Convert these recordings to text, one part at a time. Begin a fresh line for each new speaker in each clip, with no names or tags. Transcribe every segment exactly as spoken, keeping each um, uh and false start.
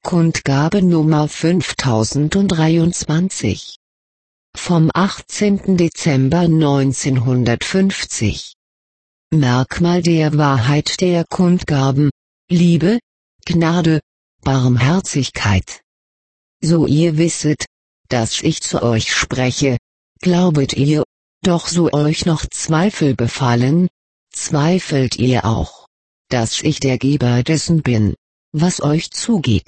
Kundgabe Nummer fünftausenddreiundzwanzig. Vom achtzehnten Dezember neunzehnhundertfünfzig. Merkmal der Wahrheit der Kundgaben: Liebe, Gnade, Barmherzigkeit. So ihr wisset, dass ich zu euch spreche, glaubet ihr, doch so euch noch Zweifel befallen, zweifelt ihr auch, dass ich der Geber dessen bin, was euch zugeht.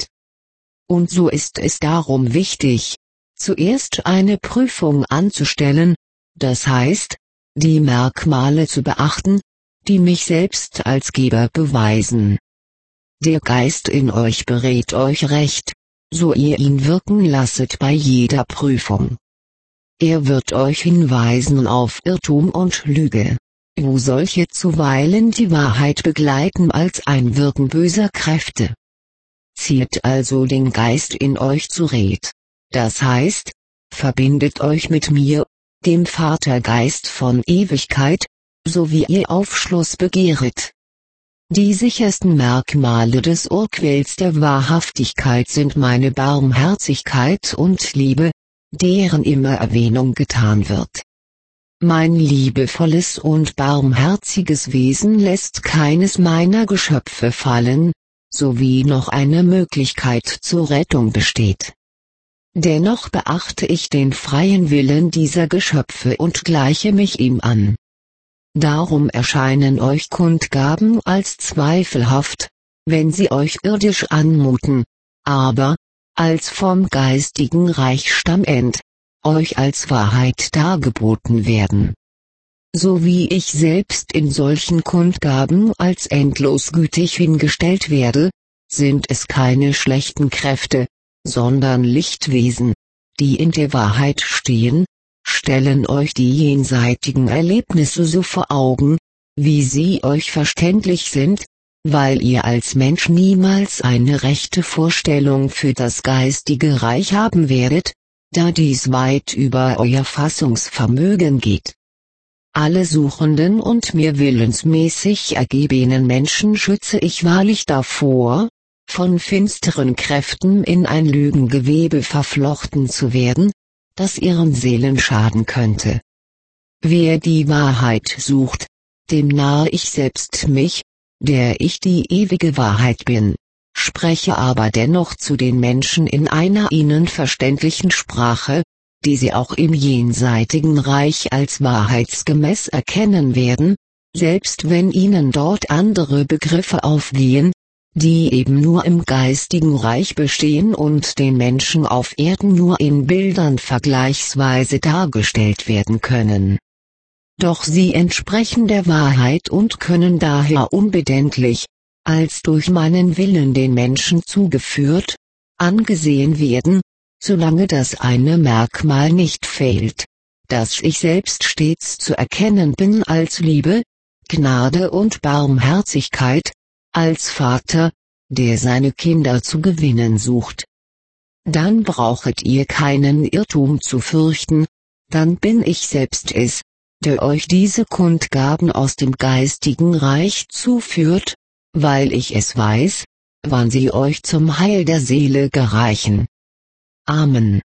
Und so ist es darum wichtig, zuerst eine Prüfung anzustellen, das heißt, die Merkmale zu beachten, die mich selbst als Geber beweisen. Der Geist in euch berät euch recht, so ihr ihn wirken lasset bei jeder Prüfung. Er wird euch hinweisen auf Irrtum und Lüge, wo solche zuweilen die Wahrheit begleiten als ein Wirken böser Kräfte. Zieht also den Geist in euch zured, das heißt, verbindet euch mit mir, dem Vatergeist von Ewigkeit, so wie ihr Aufschluss begehret. Die sichersten Merkmale des Urquells der Wahrhaftigkeit sind meine Barmherzigkeit und Liebe, deren immer Erwähnung getan wird. Mein liebevolles und barmherziges Wesen lässt keines meiner Geschöpfe fallen, sowie noch eine Möglichkeit zur Rettung besteht. Dennoch beachte ich den freien Willen dieser Geschöpfe und gleiche mich ihm an. Darum erscheinen euch Kundgaben als zweifelhaft, wenn sie euch irdisch anmuten, aber, als vom geistigen Reich stammend, euch als Wahrheit dargeboten werden. So wie ich selbst in solchen Kundgaben als endlos gütig hingestellt werde, sind es keine schlechten Kräfte, sondern Lichtwesen, die in der Wahrheit stehen, stellen euch die jenseitigen Erlebnisse so vor Augen, wie sie euch verständlich sind, weil ihr als Mensch niemals eine rechte Vorstellung für das geistige Reich haben werdet, da dies weit über euer Fassungsvermögen geht. Alle suchenden und mir willensmäßig ergebenen Menschen schütze ich wahrlich davor, von finsteren Kräften in ein Lügengewebe verflochten zu werden, das ihren Seelen schaden könnte. Wer die Wahrheit sucht, dem nahe ich selbst mich, der ich die ewige Wahrheit bin, spreche aber dennoch zu den Menschen in einer ihnen verständlichen Sprache, die sie auch im jenseitigen Reich als wahrheitsgemäß erkennen werden, selbst wenn ihnen dort andere Begriffe aufgehen, die eben nur im geistigen Reich bestehen und den Menschen auf Erden nur in Bildern vergleichsweise dargestellt werden können. Doch sie entsprechen der Wahrheit und können daher unbedenklich, als durch meinen Willen den Menschen zugeführt, angesehen werden, solange das eine Merkmal nicht fehlt, das ich selbst stets zu erkennen bin als Liebe, Gnade und Barmherzigkeit, als Vater, der seine Kinder zu gewinnen sucht. Dann brauchet ihr keinen Irrtum zu fürchten, dann bin ich selbst es, der euch diese Kundgaben aus dem geistigen Reich zuführt, weil ich es weiß, wann sie euch zum Heil der Seele gereichen. Amen.